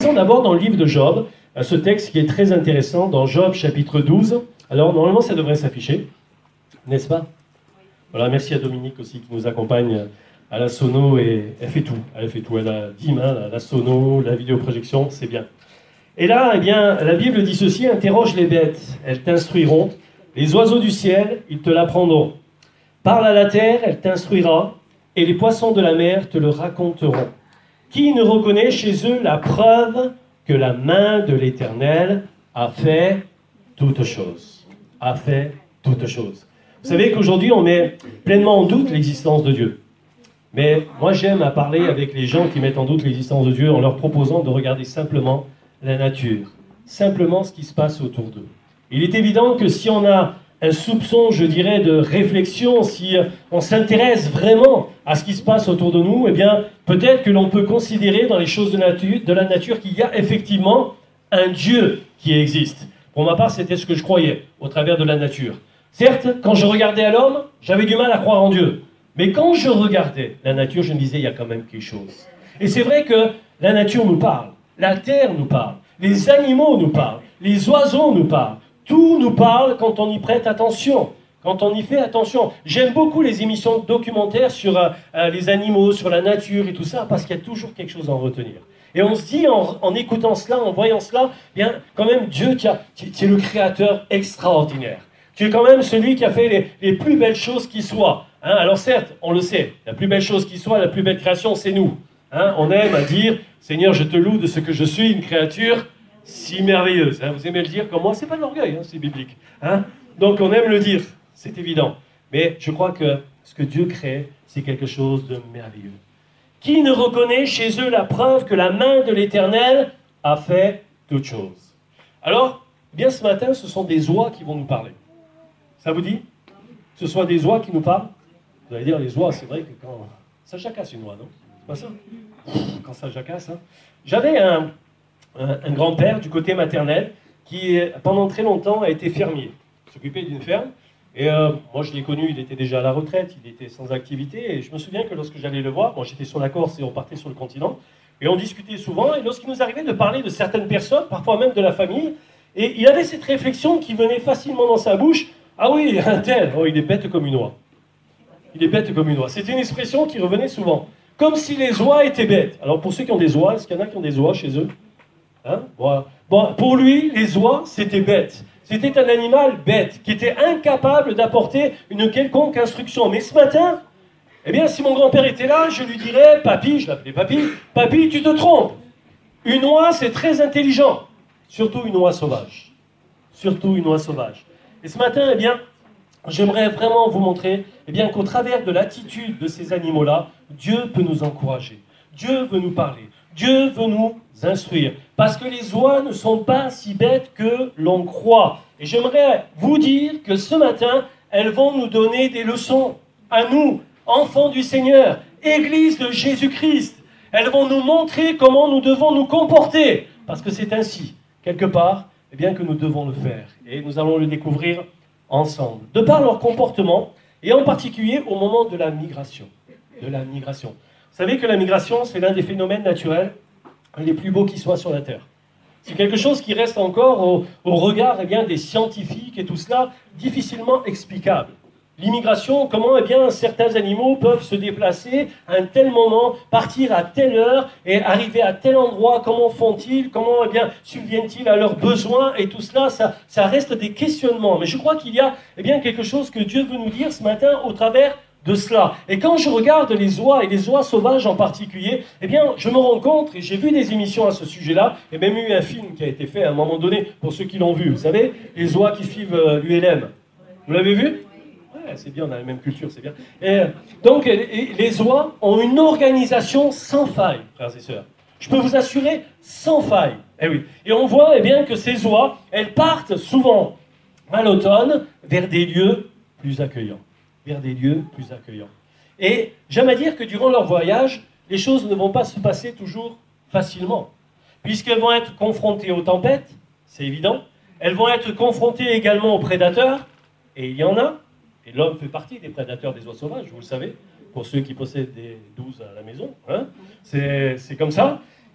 Commençons d'abord dans le livre de Job, ce texte qui est très intéressant, dans Job chapitre 12. Alors normalement ça devrait s'afficher, n'est-ce pas? Voilà, merci à Dominique aussi qui nous accompagne à la sono et elle fait tout. Elle a 10 mains, la sono, la vidéoprojection, c'est bien. Et là, eh bien, la Bible dit ceci, interroge les bêtes, elles t'instruiront. Les oiseaux du ciel, ils te l'apprendront. Parle à la terre, elle t'instruira. Et les poissons de la mer te le raconteront. Qui ne reconnaît chez eux la preuve que la main de l'Éternel a fait toutes choses. A fait toutes choses. Vous savez qu'aujourd'hui, on met pleinement en doute l'existence de Dieu. Mais moi, j'aime à parler avec les gens qui mettent en doute l'existence de Dieu en leur proposant de regarder simplement la nature, simplement ce qui se passe autour d'eux. Il est évident que si on a un soupçon, je dirais, de réflexion, si on s'intéresse vraiment à ce qui se passe autour de nous, eh bien, peut-être que l'on peut considérer dans les choses de la nature qu'il y a effectivement un Dieu qui existe. Pour ma part, c'était ce que je croyais au travers de la nature. Certes, quand je regardais à l'homme, j'avais du mal à croire en Dieu. Mais quand je regardais la nature, je me disais, il y a quand même quelque chose. Et c'est vrai que la nature nous parle, la terre nous parle, les animaux nous parlent, les oiseaux nous parlent. Tout nous parle quand on y prête attention, quand on y fait attention. J'aime beaucoup les émissions documentaires sur les animaux, sur la nature et tout ça, parce qu'il y a toujours quelque chose à en retenir. Et on se dit, en écoutant cela, en voyant cela, bien, quand même, Dieu, tu es le créateur extraordinaire. Tu es quand même celui qui a fait les plus belles choses qui soient. Hein, alors certes, on le sait, la plus belle chose qui soit, la plus belle création, c'est nous. Hein, on aime à dire, Seigneur, je te loue de ce que je suis, une créature si merveilleuse. Hein, vous aimez le dire comme moi, c'est pas de l'orgueil, hein, c'est biblique. Hein, donc on aime le dire, c'est évident. Mais je crois que ce que Dieu crée, c'est quelque chose de merveilleux. Qui ne reconnaît chez eux la preuve que la main de l'Éternel a fait toutes choses? Alors, eh bien ce matin, ce sont des oies qui vont nous parler. Ça vous dit? Que ce soit des oies qui nous parlent? Vous allez dire, les oies, c'est vrai que quand... Ça jacasse une oie, non? C'est pas ça? Quand ça jacasse, hein? J'avais un grand-père du côté maternel qui, pendant très longtemps, a été fermier. Il s'occupait d'une ferme. Et moi, je l'ai connu, il était déjà à la retraite, il était sans activité. Et je me souviens que lorsque j'allais le voir, bon, j'étais sur la Corse et on partait sur le continent, et on discutait souvent. Et lorsqu'il nous arrivait de parler de certaines personnes, parfois même de la famille, et il avait cette réflexion qui venait facilement dans sa bouche. Ah oui, un tel, oh, il est bête comme une oie. Il est bête comme une oie. C'était une expression qui revenait souvent. Comme si les oies étaient bêtes. Alors pour ceux qui ont des oies, est-ce qu'il y en a qui ont des oies chez eux? Hein? Bon, pour lui, les oies, c'était bête. C'était un animal bête, qui était incapable d'apporter une quelconque instruction. Mais ce matin, eh bien, si mon grand-père était là, je lui dirais, papy, je l'appelais papy, papy, tu te trompes. Une oie, c'est très intelligent. Surtout une oie sauvage. Surtout une oie sauvage. Et ce matin, eh bien, j'aimerais vraiment vous montrer eh bien, qu'au travers de l'attitude de ces animaux-là, Dieu peut nous encourager. Dieu veut nous parler. Dieu veut nous instruire. Parce que les oies ne sont pas si bêtes que l'on croit. Et j'aimerais vous dire que ce matin, elles vont nous donner des leçons. À nous, enfants du Seigneur, Église de Jésus-Christ. Elles vont nous montrer comment nous devons nous comporter. Parce que c'est ainsi, quelque part, eh bien, que nous devons le faire. Et nous allons le découvrir ensemble. De par leur comportement, et en particulier au moment de la migration. De la migration. Vous savez que la migration, c'est l'un des phénomènes naturels les plus beaux qui soient sur la Terre. C'est quelque chose qui reste encore au regard eh bien, des scientifiques et tout cela, difficilement explicable. L'immigration, comment eh bien, certains animaux peuvent se déplacer à un tel moment, partir à telle heure et arriver à tel endroit, comment font-ils, comment eh bien, subviennent-ils à leurs besoins et tout cela, ça reste des questionnements. Mais je crois qu'il y a eh bien, quelque chose que Dieu veut nous dire ce matin au travers de cela. Et quand je regarde les oies, et les oies sauvages en particulier, eh bien, je me rends compte, et j'ai vu des émissions à ce sujet-là, et même eu un film qui a été fait à un moment donné, pour ceux qui l'ont vu, vous savez, les oies qui suivent l'ULM. Vous l'avez vu? Ouais, c'est bien, on a la même culture, c'est bien. Et, donc, les oies ont une organisation sans faille, frères et sœurs. Je peux vous assurer, sans faille. Eh oui. Et on voit eh bien, que ces oies, elles partent souvent à l'automne vers des lieux plus accueillants. Vers des lieux plus accueillants. Et j'aime à dire que durant leur voyage, les choses ne vont pas se passer toujours facilement, puisqu'elles vont être confrontées aux tempêtes, c'est évident, elles vont être confrontées également aux prédateurs, et il y en a, et l'homme fait partie des prédateurs des oies sauvages, vous le savez, pour ceux qui possèdent des 12 à la maison, hein, c'est comme ça.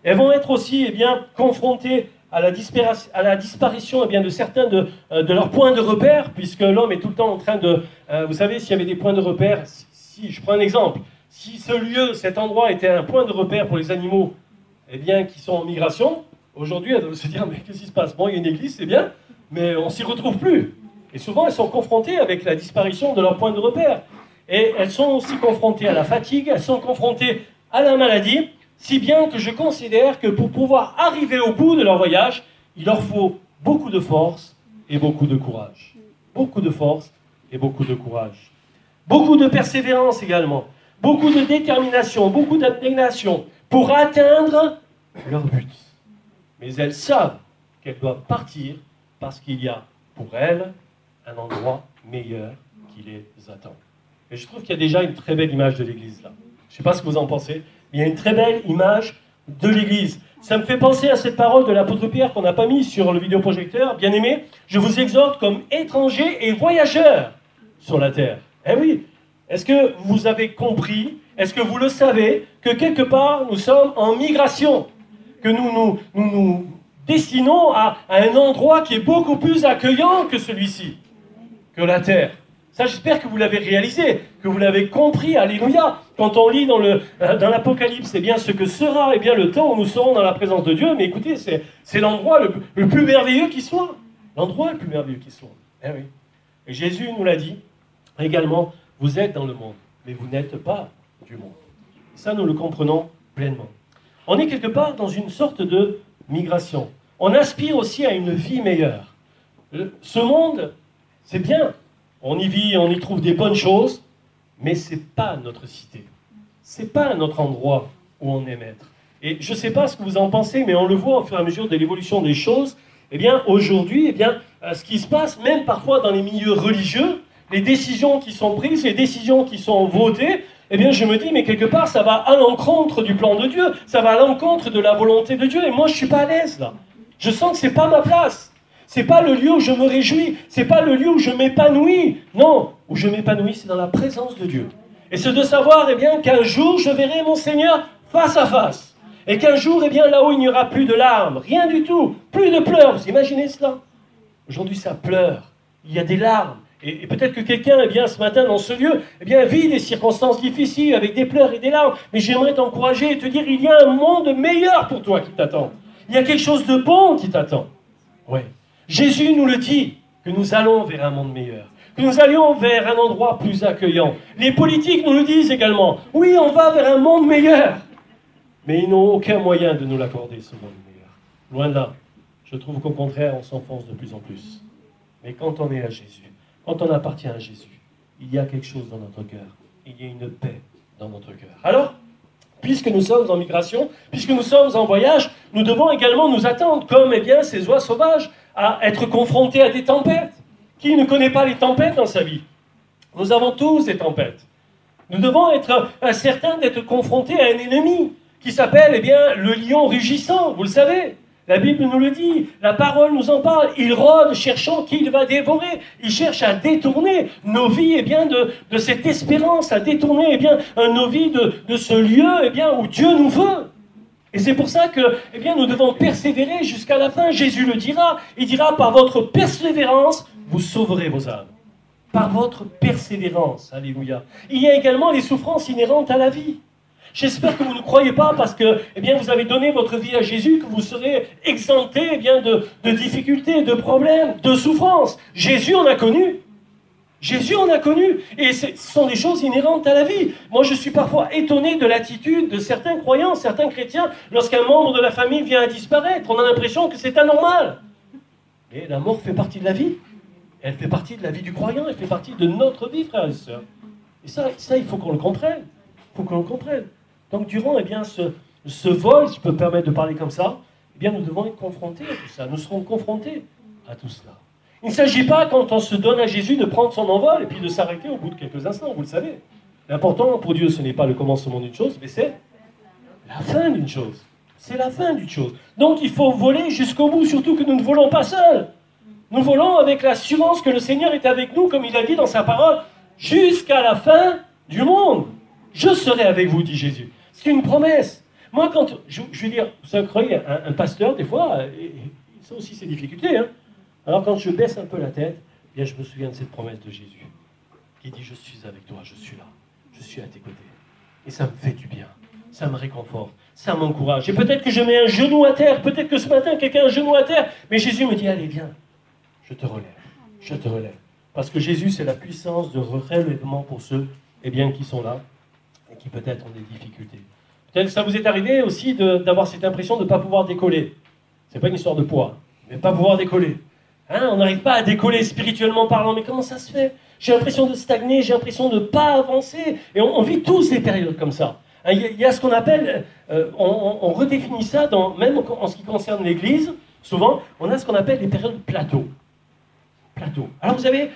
Elles vont être aussi confrontées à la disparition de certains de leurs points de repère, puisque l'homme est tout le temps en train de... vous savez, s'il y avait des points de repère, si je prends un exemple, si ce lieu, cet endroit était un point de repère pour les animaux qui sont en migration, aujourd'hui, elles doivent se dire, mais qu'est-ce qui se passe? Bon, il y a une église, c'est bien, mais on ne s'y retrouve plus. Et souvent, elles sont confrontées avec la disparition de leurs points de repère. Et elles sont aussi confrontées à la fatigue, elles sont confrontées à la maladie, si bien que je considère que pour pouvoir arriver au bout de leur voyage, il leur faut beaucoup de force et beaucoup de courage. Beaucoup de force et beaucoup de courage. Beaucoup de persévérance également. Beaucoup de détermination, beaucoup d'abnégation pour atteindre leur but. Mais elles savent qu'elles doivent partir parce qu'il y a pour elles un endroit meilleur qui les attend. Et je trouve qu'il y a déjà une très belle image de l'Église là. Je ne sais pas ce que vous en pensez, mais il y a une très belle image de l'Église. Ça me fait penser à cette parole de l'apôtre Pierre qu'on n'a pas mis sur le vidéoprojecteur. Bien aimé, je vous exhorte comme étrangers et voyageurs sur la terre. Eh oui, est-ce que vous avez compris, est-ce que vous le savez, que quelque part nous sommes en migration, que nous nous destinons à un endroit qui est beaucoup plus accueillant que celui-ci, que la terre. Ça, j'espère que vous l'avez réalisé, que vous l'avez compris, alléluia. Quand on lit dans l'Apocalypse, ce que sera le temps où nous serons dans la présence de Dieu, mais écoutez, c'est l'endroit le plus merveilleux qui soit. L'endroit le plus merveilleux qui soit. Eh oui. Et Jésus nous l'a dit également, vous êtes dans le monde, mais vous n'êtes pas du monde. Et ça, nous le comprenons pleinement. On est quelque part dans une sorte de migration. On aspire aussi à une vie meilleure. Ce monde, c'est bien. On y vit, on y trouve des bonnes choses, mais ce n'est pas notre cité. Ce n'est pas notre endroit où on aime être. Et je ne sais pas ce que vous en pensez, mais on le voit au fur et à mesure de l'évolution des choses. Aujourd'hui, ce qui se passe, même parfois dans les milieux religieux, les décisions qui sont prises, les décisions qui sont votées, je me dis, mais quelque part, ça va à l'encontre du plan de Dieu, ça va à l'encontre de la volonté de Dieu, et moi, je ne suis pas à l'aise, là. Je sens que ce n'est pas ma place. Ce n'est pas le lieu où je me réjouis, ce n'est pas le lieu où je m'épanouis. Non, où je m'épanouis, c'est dans la présence de Dieu. Et c'est de savoir qu'un jour, je verrai mon Seigneur face à face. Et qu'un jour, là où il n'y aura plus de larmes, rien du tout, plus de pleurs. Vous imaginez cela? Aujourd'hui, ça pleure. Il y a des larmes. Et peut-être que quelqu'un, ce matin, dans ce lieu, vit des circonstances difficiles, avec des pleurs et des larmes. Mais j'aimerais t'encourager et te dire, il y a un monde meilleur pour toi qui t'attend. Il y a quelque chose de bon qui t'attend. Oui. Jésus nous le dit, que nous allons vers un monde meilleur, que nous allions vers un endroit plus accueillant. Les politiques nous le disent également. Oui, on va vers un monde meilleur. Mais ils n'ont aucun moyen de nous l'accorder, ce monde meilleur. Loin de là. Je trouve qu'au contraire, on s'enfonce de plus en plus. Mais quand on est à Jésus, quand on appartient à Jésus, il y a quelque chose dans notre cœur. Il y a une paix dans notre cœur. Alors, puisque nous sommes en migration, puisque nous sommes en voyage, nous devons également nous attendre, comme ces oies sauvages, à être confrontés à des tempêtes. Qui ne connaît pas les tempêtes dans sa vie? Nous avons tous des tempêtes. Nous devons être certains d'être confrontés à un ennemi qui s'appelle le lion rugissant, vous le savez. La Bible nous le dit, la parole nous en parle. Il rôde cherchant qui il va dévorer. Il cherche à détourner nos vies de cette espérance, à détourner nos vies de ce lieu où Dieu nous veut. Et c'est pour ça que nous devons persévérer jusqu'à la fin. Jésus le dira. Il dira, par votre persévérance, vous sauverez vos âmes. Par votre persévérance. Alléluia. Il y a également les souffrances inhérentes à la vie. J'espère que vous ne croyez pas parce que vous avez donné votre vie à Jésus, que vous serez exempté de difficultés, de problèmes, de souffrances. Jésus en a connu. Jésus en a connu. Et ce sont des choses inhérentes à la vie. Moi, je suis parfois étonné de l'attitude de certains croyants, certains chrétiens, lorsqu'un membre de la famille vient à disparaître. On a l'impression que c'est anormal. Mais la mort fait partie de la vie. Elle fait partie de la vie du croyant. Elle fait partie de notre vie, frères et sœurs. Et ça il faut qu'on le comprenne. Il faut qu'on le comprenne. Donc, durant ce vol, si je peux me permettre de parler comme ça, nous devons être confrontés à tout ça. Nous serons confrontés à tout cela. Il ne s'agit pas, quand on se donne à Jésus, de prendre son envol et puis de s'arrêter au bout de quelques instants, vous le savez. L'important pour Dieu, ce n'est pas le commencement d'une chose, mais c'est la fin d'une chose. C'est la fin d'une chose. Donc il faut voler jusqu'au bout, surtout que nous ne volons pas seuls. Nous volons avec l'assurance que le Seigneur est avec nous, comme il a dit dans sa parole, jusqu'à la fin du monde. Je serai avec vous, dit Jésus. C'est une promesse. Moi, quand je veux dire, vous savez, un pasteur, des fois, ça aussi ses difficultés. Hein. Alors quand je baisse un peu la tête, eh bien, je me souviens de cette promesse de Jésus, qui dit, je suis avec toi, je suis là, je suis à tes côtés. Et ça me fait du bien, ça me réconforte, ça m'encourage. Et peut-être que je mets un genou à terre, peut-être que ce matin, quelqu'un a un genou à terre, mais Jésus me dit, allez, viens, je te relève, je te relève. Parce que Jésus, c'est la puissance de relèvement pour ceux qui sont là et qui peut-être ont des difficultés. Peut-être que ça vous est arrivé aussi d'avoir cette impression de ne pas pouvoir décoller. Ce n'est pas une histoire de poids, mais pas pouvoir décoller. Hein, on n'arrive pas à décoller spirituellement parlant, mais comment ça se fait? J'ai l'impression de stagner, j'ai l'impression de ne pas avancer. Et on vit tous des périodes comme ça. Il y a ce qu'on appelle, on redéfinit ça, même en ce qui concerne l'Église, souvent, on a ce qu'on appelle les périodes plateau. Plateau. Alors vous savez,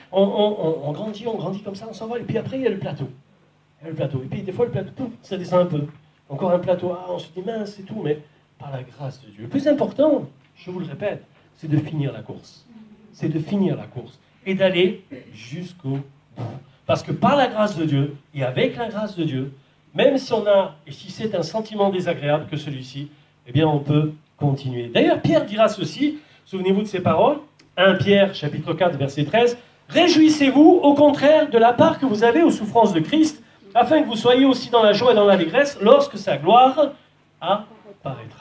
on grandit comme ça, on s'envole, et puis après il y a le plateau. Il y a le plateau. Et puis des fois le plateau, pouf, ça descend un peu. Encore un plateau, on se dit mince, c'est tout, mais par la grâce de Dieu. Le plus important, je vous le répète, c'est de finir la course. C'est de finir la course. Et d'aller jusqu'au bout. Parce que par la grâce de Dieu, et avec la grâce de Dieu, même si on a, et si c'est un sentiment désagréable que celui-ci, eh bien on peut continuer. D'ailleurs, Pierre dira ceci, souvenez-vous de ces paroles, 1 Pierre, chapitre 4, verset 13, « Réjouissez-vous, au contraire, de la part que vous avez aux souffrances de Christ, afin que vous soyez aussi dans la joie et dans l'allégresse, lorsque sa gloire apparaîtra. »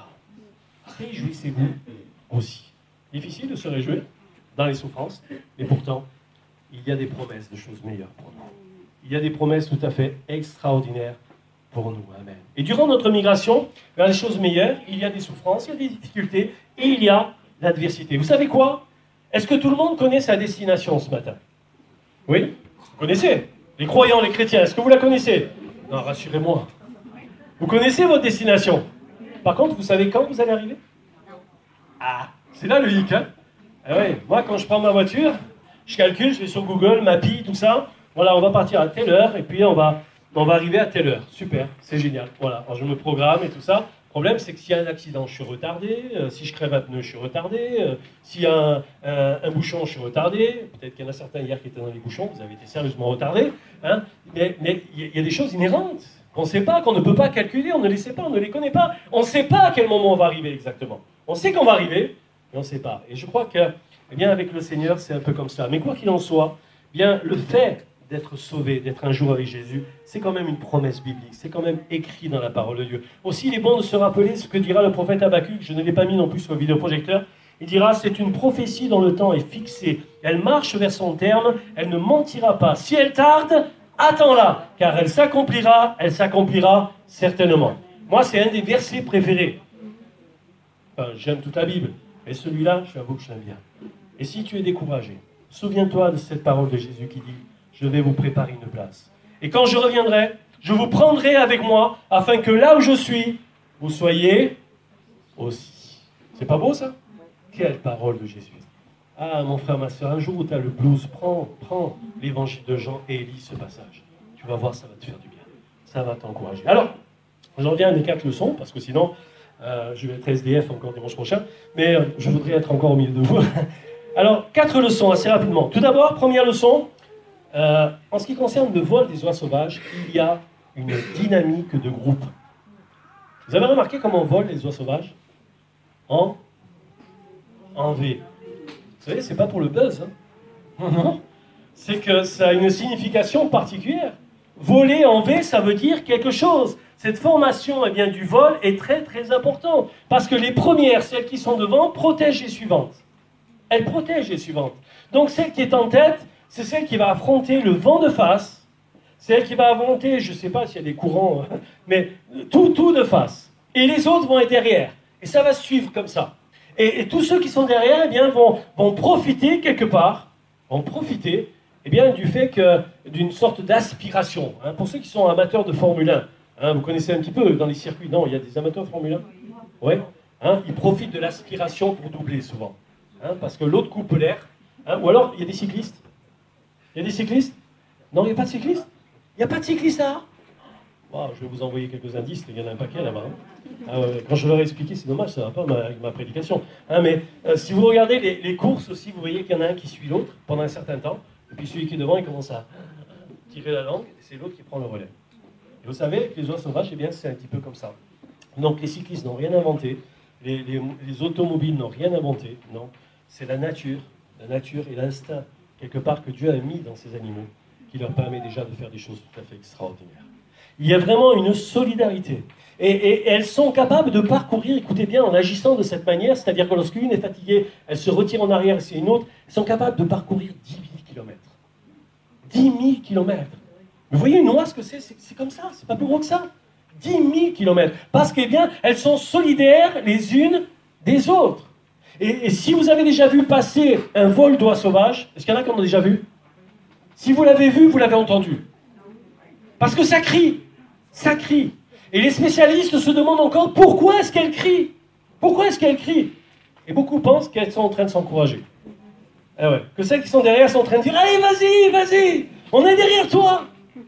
Réjouissez-vous aussi. Difficile de se réjouir dans les souffrances, mais pourtant, il y a des promesses de choses meilleures pour nous. Il y a des promesses tout à fait extraordinaires pour nous. Amen. Et durant notre migration vers les choses meilleures, il y a des souffrances, il y a des difficultés, et il y a l'adversité. Vous savez quoi? Est-ce que tout le monde connaît sa destination ce matin? Oui? Vous connaissez? Les croyants, les chrétiens, est-ce que vous la connaissez? Non, rassurez-moi. Vous connaissez votre destination? Par contre, vous savez quand vous allez arriver? Ah, c'est là le hic, hein? Ah ouais, moi, quand je prends ma voiture, je calcule, je vais sur Google, Mappy, tout ça. Voilà, on va partir à telle heure, et puis on va arriver à telle heure. Super, c'est génial. Voilà, alors je me programme et tout ça. Le problème, c'est que s'il y a un accident, je suis retardé. Si je crève un pneu, je suis retardé. S'il y a un bouchon, je suis retardé. Peut-être qu'il y en a certains hier qui étaient dans les bouchons, vous avez été sérieusement retardés. Hein, mais il y a des choses inhérentes qu'on ne sait pas, qu'on ne peut pas calculer, on ne les sait pas, on ne les connaît pas. On ne sait pas à quel moment on va arriver exactement. On sait qu'on va arriver, mais on ne sait pas. Et je crois que, eh bien, avec le Seigneur, c'est un peu comme ça. Mais quoi qu'il en soit, eh bien, le fait d'être sauvé, d'être un jour avec Jésus, c'est quand même une promesse biblique, c'est quand même écrit dans la parole de Dieu. Aussi, il est bon de se rappeler ce que dira le prophète Habacuc, je ne l'ai pas mis non plus sur le vidéoprojecteur, il dira, c'est une prophétie dont le temps est fixé, elle marche vers son terme, elle ne mentira pas. Si elle tarde, attends-la, car elle s'accomplira certainement. Moi, c'est un des versets préférés. Enfin, j'aime toute la Bible, mais celui-là, je t'avoue que je l'aime bien. Et si tu es découragé, souviens-toi de cette parole de Jésus qui dit, je vais vous préparer une place. Et quand je reviendrai, je vous prendrai avec moi, afin que là où je suis, vous soyez aussi. C'est pas beau ça? Quelle parole de Jésus. Ah mon frère, ma soeur, un jour où tu as le blues, prends l'évangile de Jean et lis ce passage. Tu vas voir, ça va te faire du bien. Ça va t'encourager. Alors, j'en viens à mes 4 leçons, parce que sinon, je vais être SDF encore dimanche prochain, mais je voudrais être encore au milieu de vous. Alors, 4 leçons assez rapidement. Tout d'abord, première leçon, en ce qui concerne le vol des oies sauvages, il y a une dynamique de groupe. Vous avez remarqué comment on vole les oies sauvages? En V. Vous savez, c'est pas pour le buzz. Hein? Non, c'est que ça a une signification particulière. Voler en V, ça veut dire quelque chose. Cette formation du vol est très très importante. Parce que les premières, celles qui sont devant, protègent les suivantes. Elles protègent les suivantes. Donc celle qui est en tête, c'est celle qui va affronter le vent de face, c'est elle qui va affronter, je ne sais pas s'il y a des courants, mais tout de face. Et les autres vont être derrière. Et ça va suivre comme ça. Et tous ceux qui sont derrière vont profiter quelque part, du fait d'une sorte d'aspiration. Hein. Pour ceux qui sont amateurs de Formule 1, hein, vous connaissez un petit peu dans les circuits, non, il y a des amateurs de Formule 1? Oui. Hein, ils profitent de l'aspiration pour doubler souvent. Hein, parce que l'autre coupe l'air. Hein, ou alors, il y a des cyclistes. Il y a des cyclistes? Non, il n'y a pas de cyclistes? Il n'y a pas de cyclistes là? Wow, je vais vous envoyer quelques indices, il y en a un paquet là-bas. Hein. Ah ouais, quand je leur ai expliqué, c'est dommage, ça ne va pas avec ma prédication. Hein, mais si vous regardez les courses aussi, vous voyez qu'il y en a un qui suit l'autre pendant un certain temps, et puis celui qui est devant, il commence à tirer la langue, et c'est l'autre qui prend le relais. Et vous savez, que les oies sauvages, c'est un petit peu comme ça. Donc les cyclistes n'ont rien inventé, les automobiles n'ont rien inventé, non. C'est la nature et l'instinct, quelque part, que Dieu a mis dans ces animaux, qui leur permet déjà de faire des choses tout à fait extraordinaires. Il y a vraiment une solidarité. Et elles sont capables de parcourir, écoutez bien, en agissant de cette manière, c'est-à-dire que lorsqu'une est fatiguée, elle se retire en arrière et c'est une autre, elles sont capables de parcourir 10 000 kilomètres. 10 000 kilomètres. Vous voyez une oie, ce que c'est comme ça, c'est pas plus gros que ça. 10 000 kilomètres. Parce qu'elles elles sont solidaires les unes des autres. Et si vous avez déjà vu passer un vol d'oies sauvages, est-ce qu'il y en a qui en ont déjà vu? Si vous l'avez vu, vous l'avez entendu. Parce que ça crie. Ça crie. Et les spécialistes se demandent encore pourquoi est-ce qu'elles crient? Pourquoi est-ce qu'elles crient? Et beaucoup pensent qu'elles sont en train de s'encourager. Eh ouais, que celles qui sont derrière sont en train de dire allez, vas-y, vas-y, on est derrière toi.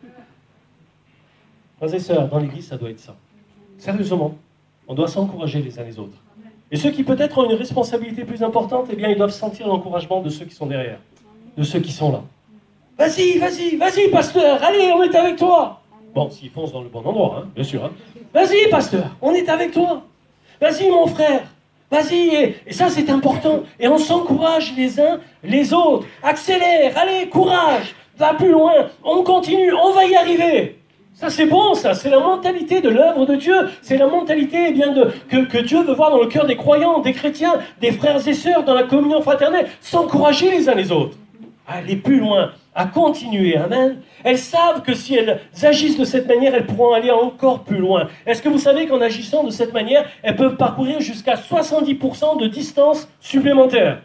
Frères et sœurs, dans l'église, ça doit être ça. Sérieusement, on doit s'encourager les uns les autres. Et ceux qui peut-être ont une responsabilité plus importante, eh bien, ils doivent sentir l'encouragement de ceux qui sont derrière, de ceux qui sont là. Vas-y, vas-y, vas-y, pasteur, allez, on est avec toi. Bon, s'ils foncent dans le bon endroit, hein, bien sûr. Hein. Vas-y, pasteur, on est avec toi. Vas-y, mon frère. Vas-y, et ça c'est important. Et on s'encourage les uns les autres. Accélère, allez, courage, va plus loin, on continue, on va y arriver. Ça c'est bon, ça, c'est la mentalité de l'œuvre de Dieu. C'est la mentalité eh bien, que Dieu veut voir dans le cœur des croyants, des chrétiens, des frères et sœurs dans la communion fraternelle. S'encourager les uns les autres. À aller plus loin, à continuer, amen. Elles savent que si elles agissent de cette manière, elles pourront aller encore plus loin. Est-ce que vous savez qu'en agissant de cette manière, elles peuvent parcourir jusqu'à 70% de distance supplémentaire?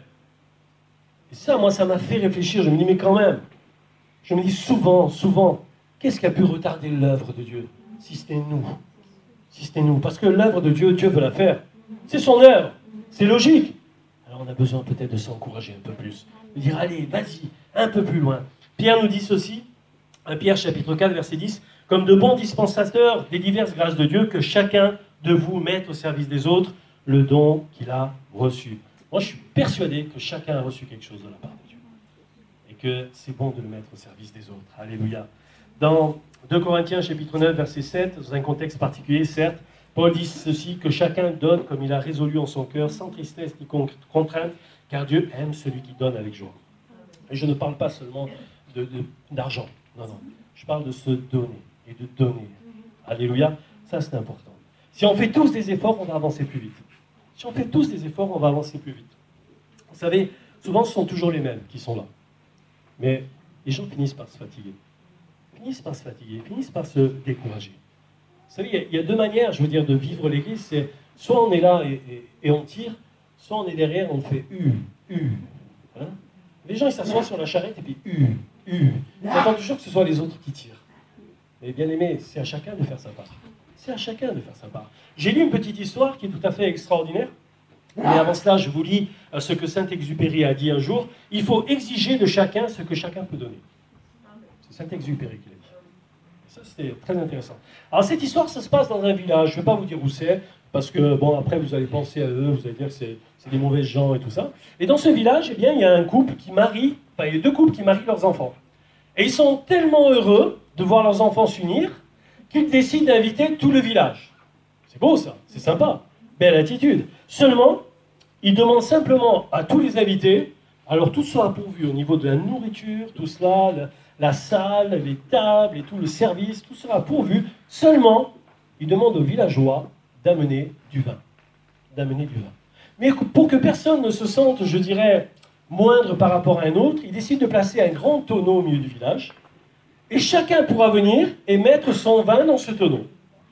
Et ça, moi, ça m'a fait réfléchir. Je me dis, mais quand même, je me dis souvent, qu'est-ce qui a pu retarder l'œuvre de Dieu? Si c'était nous. Si c'était nous. Parce que l'œuvre de Dieu, Dieu veut la faire. C'est son œuvre. C'est logique. Alors on a besoin peut-être de s'encourager un peu plus. De dire, allez, vas-y, un peu plus loin. Pierre nous dit ceci, Pierre chapitre 4, verset 10, « Comme de bons dispensateurs des diverses grâces de Dieu, que chacun de vous mette au service des autres le don qu'il a reçu. » Moi, je suis persuadé que chacun a reçu quelque chose de la part de Dieu. Et que c'est bon de le mettre au service des autres. Alléluia. Dans 2 Corinthiens chapitre 9, verset 7, dans un contexte particulier, certes, Paul dit ceci, que chacun donne comme il a résolu en son cœur, sans tristesse ni contrainte, car Dieu aime celui qui donne avec joie. Et je ne parle pas seulement d'argent, non. Je parle de se donner et de donner. Alléluia, ça c'est important. Si on fait tous des efforts, on va avancer plus vite. Si on fait tous des efforts, on va avancer plus vite. Vous savez, souvent ce sont toujours les mêmes qui sont là. Mais les gens finissent par se fatiguer. Finissent par se décourager. Vous savez, il y a deux manières, je veux dire, de vivre l'église. C'est soit on est là et on tire, soit on est derrière, on fait Hein? Les gens, ils s'assoient sur la charrette et puis Ils attendent toujours que ce soit les autres qui tirent. Mais bien aimé, c'est à chacun de faire sa part. C'est à chacun de faire sa part. J'ai lu une petite histoire qui est tout à fait extraordinaire. Mais avant cela, je vous lis ce que Saint-Exupéry a dit un jour. Il faut exiger de chacun ce que chacun peut donner. C'est Saint-Exupéry qui l'a dit. Ça, c'était très intéressant. Alors, cette histoire, ça se passe dans un village. Je ne vais pas vous dire où c'est, parce que, bon, après, vous allez penser à eux, vous allez dire que c'est des mauvais gens et tout ça. Et dans ce village, eh bien, il y a un couple qui marie, enfin, il y a deux couples qui marient leurs enfants. Et ils sont tellement heureux de voir leurs enfants s'unir qu'ils décident d'inviter tout le village. C'est beau, ça. C'est sympa. Belle attitude. Seulement, ils demandent simplement à tous les invités, alors tout sera pourvu au niveau de la nourriture, tout cela, la salle, les tables et tout le service, tout sera pourvu. Seulement, ils demandent aux villageois d'amener du vin. D'amener du vin. Mais pour que personne ne se sente, je dirais, moindre par rapport à un autre, ils décident de placer un grand tonneau au milieu du village, et chacun pourra venir et mettre son vin dans ce tonneau.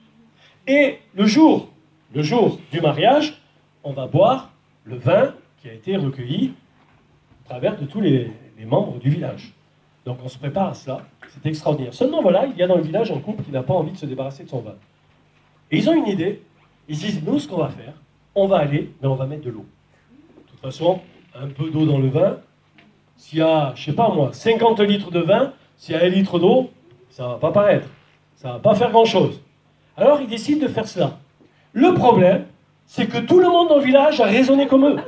Et le jour du mariage, on va boire le vin qui a été recueilli à travers de tous les membres du village. Donc on se prépare à cela, c'est extraordinaire. Seulement voilà, il y a dans le village un couple qui n'a pas envie de se débarrasser de son vin. Et ils ont une idée, ils se disent, nous ce qu'on va faire, on va aller, mais on va mettre de l'eau. De toute façon, un peu d'eau dans le vin, s'il y a, je sais pas moi, 50 litres de vin, s'il y a 1 litre d'eau, ça va pas paraître, ça va pas faire grand-chose. Alors ils décident de faire cela. Le problème, c'est que tout le monde dans le village a raisonné comme eux.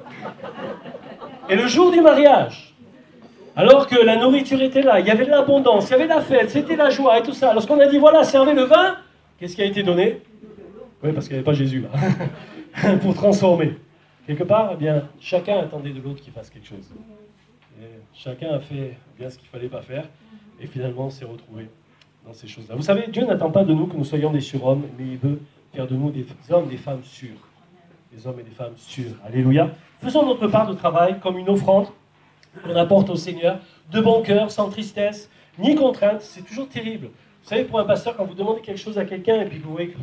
Et le jour du mariage, alors que la nourriture était là, il y avait de l'abondance, il y avait de la fête, c'était la joie et tout ça. Lorsqu'on a dit, voilà, servez le vin, qu'est-ce qui a été donné? Oui, parce qu'il n'y avait pas Jésus là, pour transformer. Quelque part, eh bien, chacun attendait de l'autre qu'il fasse quelque chose. Et chacun a fait bien ce qu'il ne fallait pas faire, et finalement s'est retrouvé dans ces choses-là. Vous savez, Dieu n'attend pas de nous que nous soyons des surhommes, mais il veut faire de nous des hommes, des femmes sûrs. Des hommes et des femmes sûrs. Alléluia. Faisons notre part de travail comme une offrande qu'on apporte au Seigneur, de bon cœur, sans tristesse, ni contrainte. C'est toujours terrible. Vous savez, pour un pasteur, quand vous demandez quelque chose à quelqu'un, et puis vous voyez...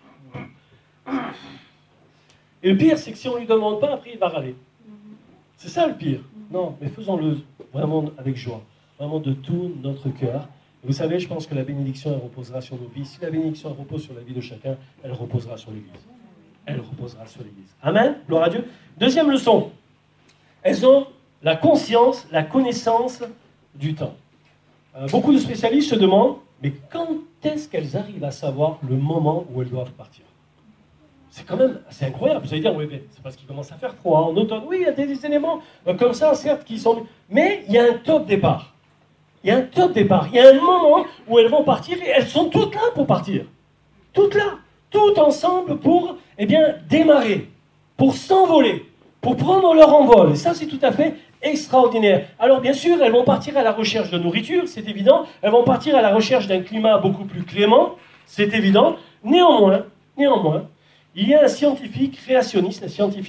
Et le pire, c'est que si on ne lui demande pas, après il va râler. C'est ça le pire. Non, mais faisons-le vraiment avec joie, vraiment de tout notre cœur. Et vous savez, je pense que la bénédiction, elle reposera sur nos vies. Si la bénédiction, elle repose sur la vie de chacun, elle reposera sur l'Église. Elle reposera sur l'Église. Amen. Gloire à Dieu. Deuxième leçon. Elles ont la conscience, la connaissance du temps. Beaucoup de spécialistes se demandent, mais quand est-ce qu'elles arrivent à savoir le moment où elles doivent partir? C'est quand même assez incroyable. Vous allez dire, oui, mais c'est parce qu'il commence à faire froid en automne. Oui, il y a des éléments comme ça, certes, qui sont... Mais il y a un top départ. Il y a un top départ. Il y a un moment où elles vont partir et elles sont toutes là pour partir. Toutes là. Toutes ensemble pour, eh bien, démarrer, pour s'envoler, pour prendre leur envol. Et ça, c'est tout à fait extraordinaire. Alors, bien sûr, elles vont partir à la recherche de nourriture, c'est évident. Elles vont partir à la recherche d'un climat beaucoup plus clément, c'est évident. Néanmoins, il y a un scientifique créationniste,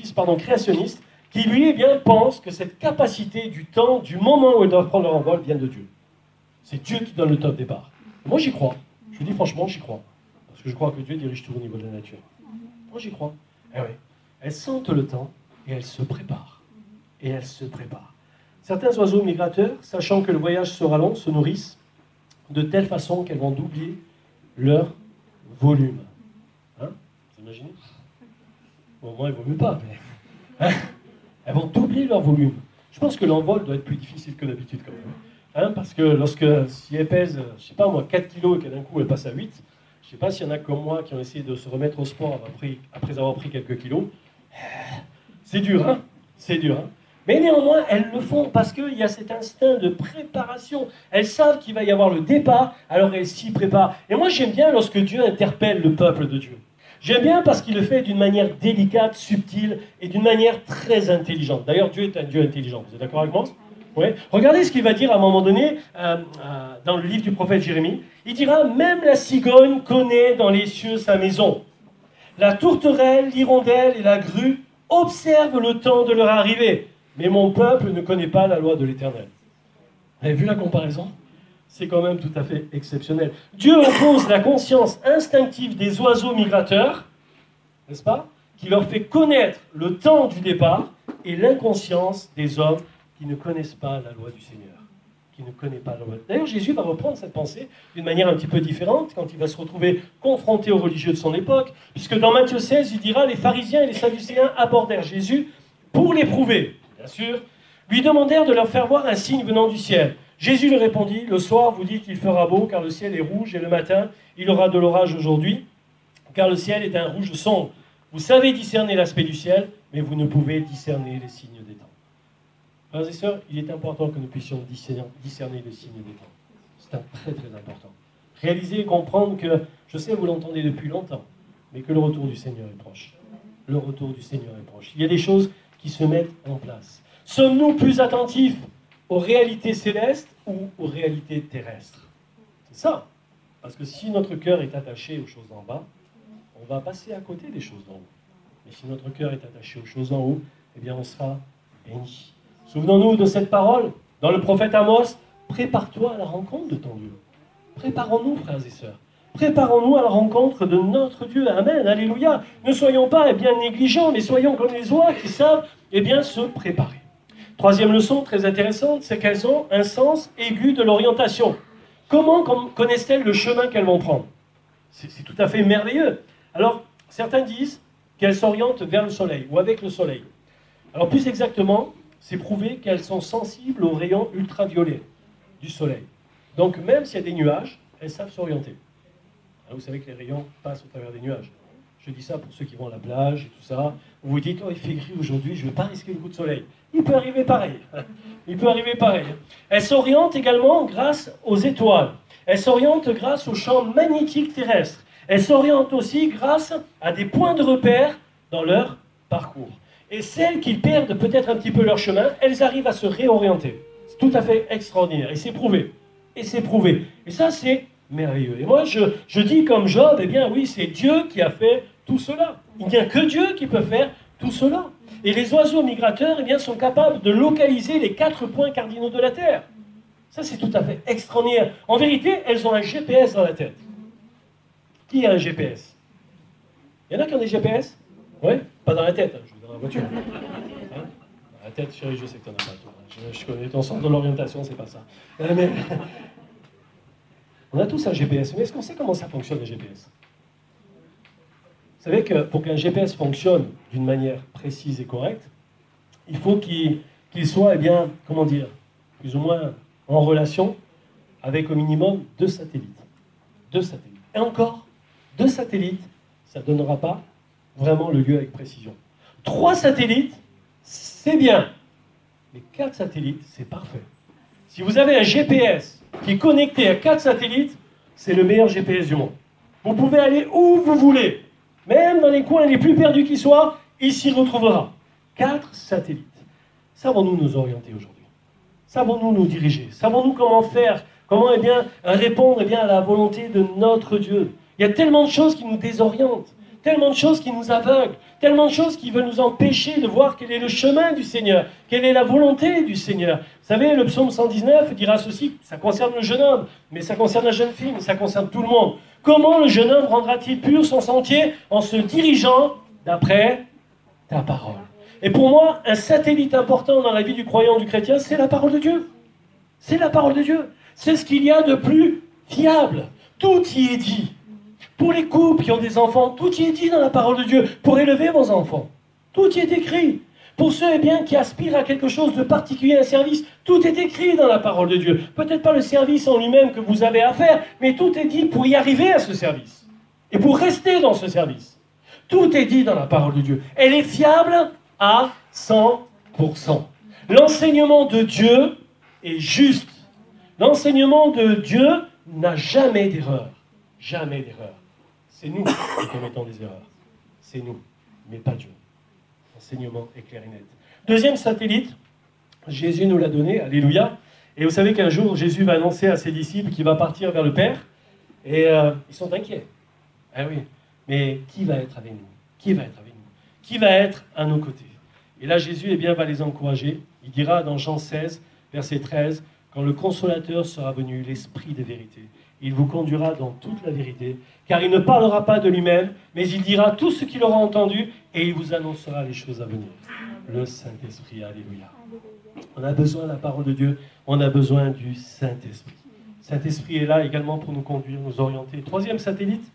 qui lui, eh bien, pense que cette capacité du temps, du moment où elles doivent prendre leur envol, vient de Dieu. C'est Dieu qui donne le top départ. Moi, j'y crois. Je vous dis franchement, j'y crois. Parce que je crois que Dieu dirige tout au niveau de la nature. Moi, j'y crois. Eh oui. Elles sentent le temps et elles se préparent. Certains oiseaux migrateurs, sachant que le voyage sera long, se nourrissent de telle façon qu'elles vont doubler leur volume. Hein? Vous imaginez? Bon, moi, il ne vaut mieux pas, mais... Hein? Elles vont doubler leur volume. Je pense que l'envol doit être plus difficile que d'habitude, quand même. Hein? Parce que si elles pèsent, je ne sais pas moi, 4 kilos et que d'un coup, elles passent à 8, je ne sais pas s'il y en a comme moi qui ont essayé de se remettre au sport après avoir pris quelques kilos. C'est dur, hein? C'est dur, hein? Mais néanmoins, elles le font parce qu'il y a cet instinct de préparation. Elles savent qu'il va y avoir le départ, alors elles s'y préparent. Et moi, j'aime bien lorsque Dieu interpelle le peuple de Dieu. J'aime bien parce qu'il le fait d'une manière délicate, subtile et d'une manière très intelligente. D'ailleurs, Dieu est un Dieu intelligent. Vous êtes d'accord avec moi? Oui. Regardez ce qu'il va dire à un moment donné dans le livre du prophète Jérémie. Il dira « Même la cigogne connaît dans les cieux sa maison. La tourterelle, l'hirondelle et la grue observent le temps de leur arrivée. Mais mon peuple ne connaît pas la loi de l'Éternel. » Vous avez vu la comparaison? C'est quand même tout à fait exceptionnel. Dieu oppose la conscience instinctive des oiseaux migrateurs, n'est-ce pas, qui leur fait connaître le temps du départ, et l'inconscience des hommes qui ne connaissent pas la loi du Seigneur. Qui ne connaît pas la loi. D'ailleurs, Jésus va reprendre cette pensée d'une manière un petit peu différente quand il va se retrouver confronté aux religieux de son époque, puisque dans Matthieu 16, il dira « Les pharisiens et les sadducéens abordèrent Jésus pour l'éprouver. » Bien sûr, lui demandèrent de leur faire voir un signe venant du ciel. Jésus lui répondit, « Le soir, vous dites qu'il fera beau, car le ciel est rouge, et le matin, il aura de l'orage aujourd'hui, car le ciel est un rouge sombre. Vous savez discerner l'aspect du ciel, mais vous ne pouvez discerner les signes des temps. » Frères et sœurs, il est important que nous puissions discerner les signes des temps. C'est très très important. Réaliser et comprendre que, je sais, vous l'entendez depuis longtemps, mais que le retour du Seigneur est proche. Le retour du Seigneur est proche. Il y a des choses qui se mettent en place. Sommes-nous plus attentifs aux réalités célestes ou aux réalités terrestres? C'est ça. Parce que si notre cœur est attaché aux choses d'en bas, on va passer à côté des choses d'en haut. Mais si notre cœur est attaché aux choses d'en haut, eh bien on sera béni. Souvenons-nous de cette parole dans le prophète Amos, « Prépare-toi à la rencontre de ton Dieu. » Préparons-nous, frères et sœurs. Préparons-nous à la rencontre de notre Dieu. Amen, alléluia. Ne soyons pas négligents, mais soyons comme les oies qui savent se préparer. Troisième leçon très intéressante, c'est qu'elles ont un sens aigu de l'orientation. Comment connaissent-elles le chemin qu'elles vont prendre? C'est tout à fait merveilleux. Alors, certains disent qu'elles s'orientent vers le soleil ou avec le soleil. Alors, plus exactement, c'est prouvé qu'elles sont sensibles aux rayons ultraviolets du soleil. Donc, même s'il y a des nuages, elles savent s'orienter. Vous savez que les rayons passent au travers des nuages. Je dis ça pour ceux qui vont à la plage et tout ça. Vous vous dites, oh, il fait gris aujourd'hui, je ne vais pas risquer le coup de soleil. Il peut arriver pareil. Il peut arriver pareil. Elles s'orientent également grâce aux étoiles. Elles s'orientent grâce aux champs magnétiques terrestres. Elles s'orientent aussi grâce à des points de repère dans leur parcours. Et celles qui perdent peut-être un petit peu leur chemin, elles arrivent à se réorienter. C'est tout à fait extraordinaire. Et c'est prouvé. Et c'est prouvé. Et ça, c'est merveilleux. Et moi, je dis comme Job, eh bien oui, c'est Dieu qui a fait tout cela. Il n'y a que Dieu qui peut faire tout cela. Et les oiseaux migrateurs, eh bien, sont capables de localiser les 4 points cardinaux de la Terre. Ça, c'est tout à fait extraordinaire. En vérité, elles ont un GPS dans la tête. Qui a un GPS? Il y en a qui ont des GPS? Oui? Pas dans la tête, hein, je veux dire dans la voiture. Hein? Dans la tête, chérie, je sais que tu n'en as pas, toi. Je connais ton sens de l'orientation, c'est pas ça. Mais on a tous un GPS, mais est-ce qu'on sait comment ça fonctionne, le GPS? Vous savez que pour qu'un GPS fonctionne d'une manière précise et correcte, il faut qu'il soit, eh bien, comment dire, plus ou moins en relation avec au minimum 2 satellites. 2 satellites. Et encore, 2 satellites, ça ne donnera pas vraiment le lieu avec précision. 3 satellites, c'est bien. Mais 4 satellites, c'est parfait. Si vous avez un GPS qui est connecté à 4 satellites, c'est le meilleur GPS du monde. Vous pouvez aller où vous voulez. Même dans les coins les plus perdus qui soient, il s'y retrouvera. 4 satellites. Savons-nous nous orienter aujourd'hui? Savons-nous nous diriger? Savons-nous comment faire? Comment eh bien, répondre eh bien, à la volonté de notre Dieu? Il y a tellement de choses qui nous désorientent, tellement de choses qui nous aveuglent, tellement de choses qui veulent nous empêcher de voir quel est le chemin du Seigneur, quelle est la volonté du Seigneur. Vous savez, le psaume 119 dira ceci, ça concerne le jeune homme, mais ça concerne la jeune fille, mais ça concerne tout le monde. Comment le jeune homme rendra-t-il pur son sentier en se dirigeant d'après ta parole? Et pour moi, un satellite important dans la vie du croyant, du chrétien, c'est la parole de Dieu. C'est la parole de Dieu. C'est ce qu'il y a de plus fiable. Tout y est dit. Pour les couples qui ont des enfants, tout y est dit dans la parole de Dieu. Pour élever vos enfants, tout y est écrit. Pour ceux eh bien, qui aspirent à quelque chose de particulier, un service, tout est écrit dans la parole de Dieu. Peut-être pas le service en lui-même que vous avez à faire, mais tout est dit pour y arriver à ce service. Et pour rester dans ce service. Tout est dit dans la parole de Dieu. Elle est fiable à 100%. L'enseignement de Dieu est juste. L'enseignement de Dieu n'a jamais d'erreur. Jamais d'erreur. C'est nous qui commettons des erreurs. C'est nous, mais pas Dieu. L'enseignement est clair et net. Deuxième satellite, Jésus nous l'a donné, alléluia. Et vous savez qu'un jour, Jésus va annoncer à ses disciples qu'il va partir vers le Père. Et ils sont inquiets. Ah oui, mais qui va être avec nous? Qui va être avec nous? Qui va être à nos côtés? Et là, Jésus eh bien, va les encourager. Il dira dans Jean 16, verset 13, « Quand le Consolateur sera venu, l'Esprit de vérité, il vous conduira dans toute la vérité, car il ne parlera pas de lui-même, mais il dira tout ce qu'il aura entendu, et il vous annoncera les choses à venir. » Le Saint-Esprit, alléluia. On a besoin de la parole de Dieu, on a besoin du Saint-Esprit. Saint-Esprit est là également pour nous conduire, nous orienter. Troisième satellite,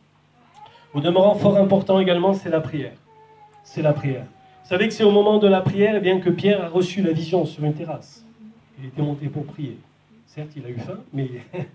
au demeurant fort important également, c'est la prière. C'est la prière. Vous savez que c'est au moment de la prière eh bien, que Pierre a reçu la vision sur une terrasse. Il était monté pour prier. Certes, il a eu faim, mais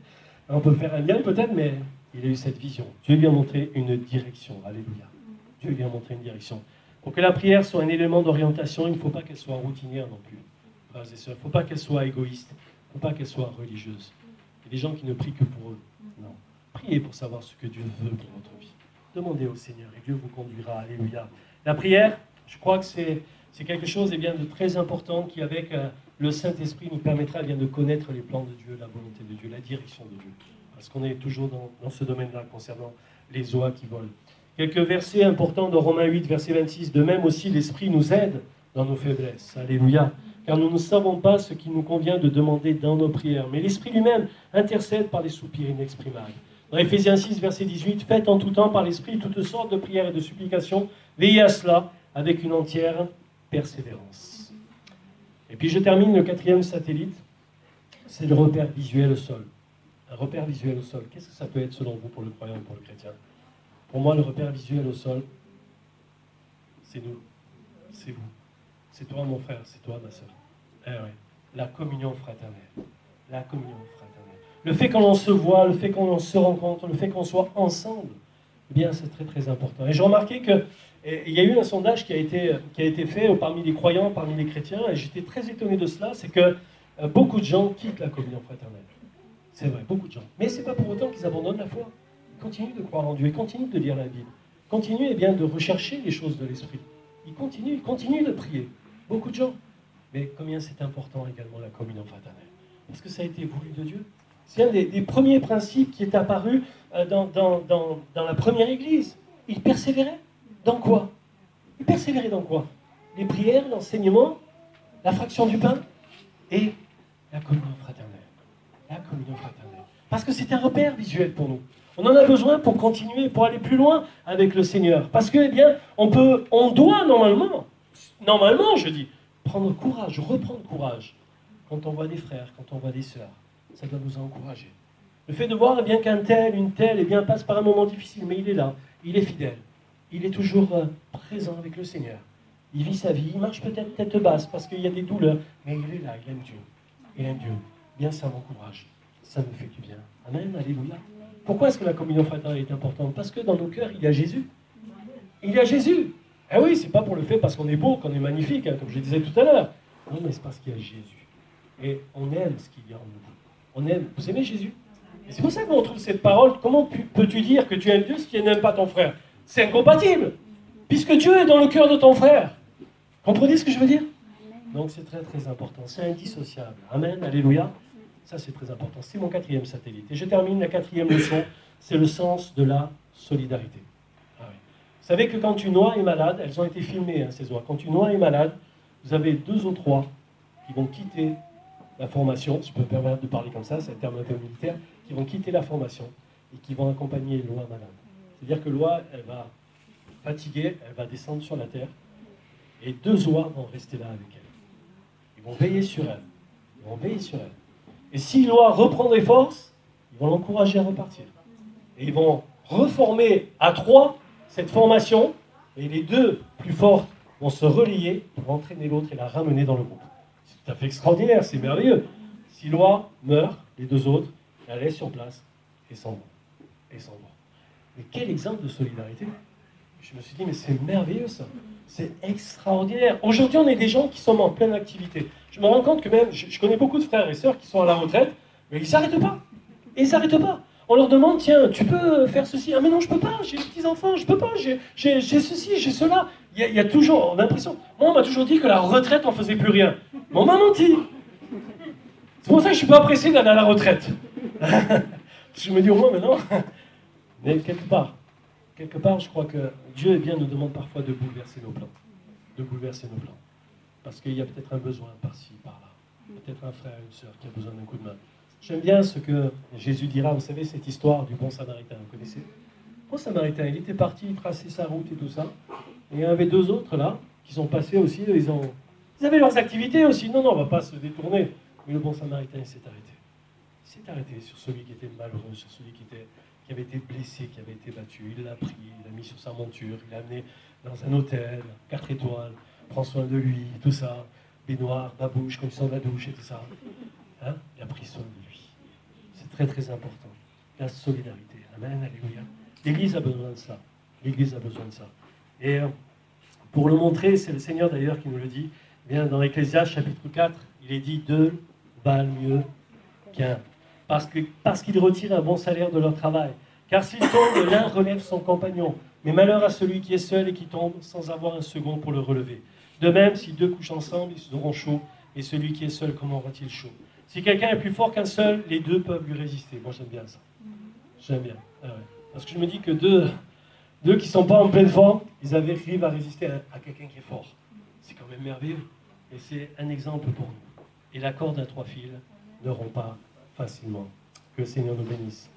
on peut faire un lien peut-être, mais il a eu cette vision. Dieu lui a montré une direction. Alléluia. Dieu lui a montré une direction. Pour que la prière soit un élément d'orientation, il ne faut pas qu'elle soit routinière non plus. Frères et sœurs, il ne faut pas qu'elle soit égoïste. Il ne faut pas qu'elle soit religieuse. Il y a des gens qui ne prient que pour eux. Non. Priez pour savoir ce que Dieu veut pour votre vie. Demandez au Seigneur et Dieu vous conduira. Alléluia. La prière, je crois que c'est quelque chose eh bien, de très important qui, avec le Saint-Esprit, nous permettra eh bien, de connaître les plans de Dieu, la volonté de Dieu, la direction de Dieu. Parce qu'on est toujours dans ce domaine-là concernant les oies qui volent. Quelques versets importants de Romains 8, verset 26. De même aussi, l'Esprit nous aide dans nos faiblesses. Alléluia. Car nous ne savons pas ce qu'il nous convient de demander dans nos prières. Mais l'Esprit lui-même intercède par des soupirs inexprimables. Dans Éphésiens 6, verset 18, « Faites en tout temps par l'Esprit toutes sortes de prières et de supplications. Veillez à cela avec une entière persévérance. » Et puis je termine le quatrième satellite. C'est le repère visuel au sol. Un repère visuel au sol. Qu'est-ce que ça peut être selon vous pour le croyant et pour le chrétien? Pour moi, le repère visuel au sol, c'est nous. C'est vous. C'est toi, mon frère. C'est toi, ma soeur. Eh oui. La communion fraternelle. La communion fraternelle. Le fait qu'on se voit, le fait qu'on se rencontre, le fait qu'on soit ensemble, eh bien, c'est très, très important. Et j'ai remarqué qu'il y a eu un sondage qui a été fait parmi les croyants, parmi les chrétiens, et j'étais très étonné de cela, c'est que beaucoup de gens quittent la communion fraternelle. C'est vrai, beaucoup de gens. Mais ce n'est pas pour autant qu'ils abandonnent la foi. il continue de croire en Dieu, il continue de lire la Bible, il continue bien, de rechercher les choses de l'esprit. Il continue de prier. Beaucoup de gens. Mais combien c'est important également la communion fraternelle. Parce que ça a été voulu de Dieu. C'est un des premiers principes qui est apparu dans la première Église. Il persévérait. Dans quoi? Il persévérait dans quoi? Les prières, l'enseignement, la fraction du pain et la communion fraternelle. La communion fraternelle. Parce que c'est un repère visuel pour nous. On en a besoin pour continuer, pour aller plus loin avec le Seigneur. Parce que, eh bien, on doit normalement, je dis, prendre courage, reprendre courage. Quand on voit des frères, quand on voit des sœurs, ça doit nous encourager. Le fait de voir, eh bien, qu'un tel, une telle, eh bien, passe par un moment difficile, mais il est là, il est fidèle. Il est toujours présent avec le Seigneur. Il vit sa vie, il marche peut-être tête basse parce qu'il y a des douleurs, mais il est là, il aime Dieu. Il aime Dieu. Bien, ça m'encourage. Ça me fait du bien. Amen, alléluia. Pourquoi est-ce que la communion fraternelle est importante? Parce que dans nos cœurs, il y a Jésus. Il y a Jésus. Eh oui, c'est pas pour le fait parce qu'on est beau, qu'on est magnifique, hein, comme je disais tout à l'heure. Non, mais c'est parce qu'il y a Jésus. Et on aime ce qu'il y a en nous. On aime. Vous aimez Jésus? Et c'est pour ça qu'on trouve cette parole. Comment peux-tu dire que tu aimes Dieu si tu n'aimes pas ton frère? C'est incompatible. Puisque Dieu est dans le cœur de ton frère. Comprenez ce que je veux dire? Donc c'est très très important. C'est indissociable. Amen, alléluia. Ça c'est très important. C'est mon 4e satellite. Et je termine la 4e leçon. C'est le sens de la solidarité. Ah oui. Vous savez que quand une oie est malade, elles ont été filmées, hein, ces oies. Quand une oie est malade, vous avez 2 autres oies qui vont quitter la formation, si je peux me permettre de parler comme ça, c'est un terme un peu militaire, qui vont quitter la formation et qui vont accompagner l'oie malade. C'est-à-dire que l'oie, elle va fatiguée, elle va descendre sur la terre et 2 oies vont rester là avec elle. Ils vont veiller sur elle. Ils vont veiller sur elle. Et si l'oie reprend des forces, ils vont l'encourager à repartir. Et ils vont reformer à 3 cette formation et les 2 plus fortes vont se relier pour entraîner l'autre et la ramener dans le groupe. C'est tout à fait extraordinaire, c'est merveilleux. Si l'oie meurt, les 2 autres, elles restent sur place et s'en vont. Et s'en vont. Mais quel exemple de solidarité! Je me suis dit, mais c'est merveilleux ça. C'est extraordinaire. Aujourd'hui, on est des gens qui sont en pleine activité. Je me rends compte que même, je connais beaucoup de frères et sœurs qui sont à la retraite, mais ils ne s'arrêtent pas. Et ils ne s'arrêtent pas. On leur demande, tiens, tu peux faire ceci? Ah mais non, je ne peux pas, j'ai des petits-enfants, je ne peux pas, j'ai ceci, j'ai cela. Il y a toujours, on a l'impression, moi on m'a toujours dit que la retraite, on ne faisait plus rien. Mais on m'a menti. C'est pour ça que je ne suis pas pressé d'aller à la retraite. Je me dis au moins maintenant, mais quelque part, je crois que Dieu eh bien, nous demande parfois de bouleverser nos plans. De bouleverser nos plans. Parce qu'il y a peut-être un besoin par-ci, par-là. Peut-être un frère, une sœur qui a besoin d'un coup de main. J'aime bien ce que Jésus dira. Vous savez, cette histoire du bon samaritain, vous connaissez? Le bon samaritain, il était parti tracer sa route et tout ça. Et il y en avait 2 autres là, qui sont passés aussi. Ils avaient leurs activités aussi. Non, on ne va pas se détourner. Mais le bon samaritain, il s'est arrêté. Il s'est arrêté sur celui qui était malheureux, sur celui qui avait été blessé, qui avait été battu. Il l'a pris, il l'a mis sur sa monture, il l'a amené dans un hôtel, 4 étoiles, prend soin de lui, tout ça, baignoire, babouche, comme il sort de la douche et tout ça. Hein? Il a pris soin de lui. C'est très très important. La solidarité. Amen, alléluia. L'Église a besoin de ça. L'Église a besoin de ça. Et pour le montrer, c'est le Seigneur d'ailleurs qui nous le dit. Eh bien, dans Ecclésiaste chapitre 4, il est dit 2 valent mieux qu'un. Parce qu'ils retirent un bon salaire de leur travail. Car s'il tombe, l'un relève son compagnon. Mais malheur à celui qui est seul et qui tombe sans avoir un second pour le relever. De même, si 2 couchent ensemble, ils auront chaud. Et celui qui est seul, comment aura-t-il chaud? Si quelqu'un est plus fort qu'un seul, les 2 peuvent lui résister. Moi, j'aime bien ça. J'aime bien. Ah ouais. Parce que je me dis que deux qui ne sont pas en pleine forme, ils arrivent à résister à quelqu'un qui est fort. C'est quand même merveilleux. Et c'est un exemple pour nous. Et la corde à 3 fils ne rompt pas facilement. Que le Seigneur nous bénisse.